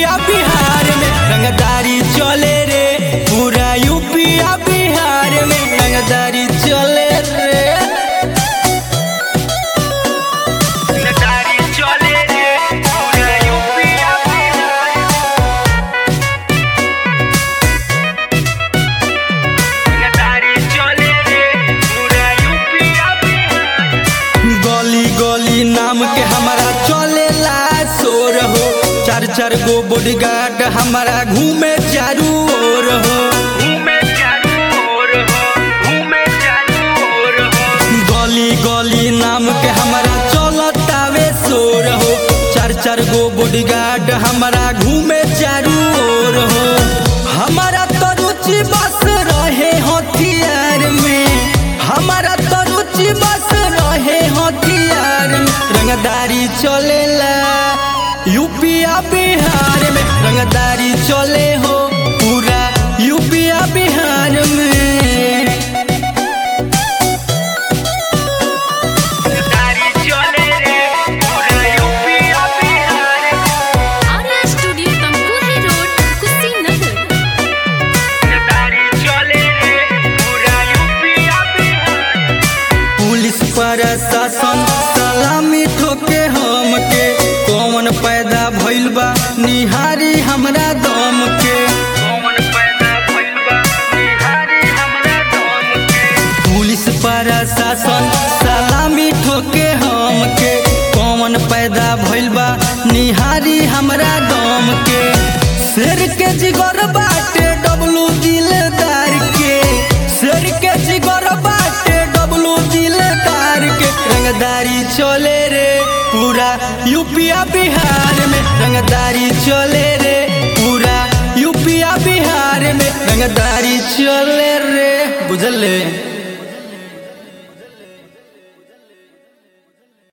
यूपीया बिहार में रंगदारी चले रे। पूरा यूपीया बिहार में रंगदारी चले रे। रंगदारी चले रे पूरा यूपीया बिहार। रंगदारी चले रे पूरा यूपीया बिहार। गली गली नाम के हमारा चलेला शोर हो। चार चार गो बॉडीगार्ड हमारा घूमे चारू ओर हो। गली गली नाम के हमारा चलतावे शोर हो। चार चार गो बॉडीगार्ड हमारा घूमे चारू ओर हो। हमारा तो रुचि बस रहे हथियार में। हमारा तो रुचि बस रहे हथियार में। रंगदारी चलेला यूपीया बिहार में रंगदारी चले हो। पूरा यूपीया बिहार में रंगदारी चले रे पूरा यूपीया बिहार। Arya studio Tamkuhi road Kushinagar. रंगदारी चले रे पूरा यूपीया बिहार। पुलिस प्रशासन सलामी ठोके हमके। कौन पैदा भइल बा निहारी हमरा दम के। पुलिस प्रशासन सलामी ठोके हमके। कौन पैदा भइल बा निहारी हमरा दम के। शेर के जिगर बाटे डब्लू दिलदार के। शेर के जिगर बाटे डब्लू दिलदार के। रंगदारी चले रे पूरा यूपीया बिहार में रंगदारी चले रे। पूरा यूपीया बिहार में रंगदारी चले रे। बुझले।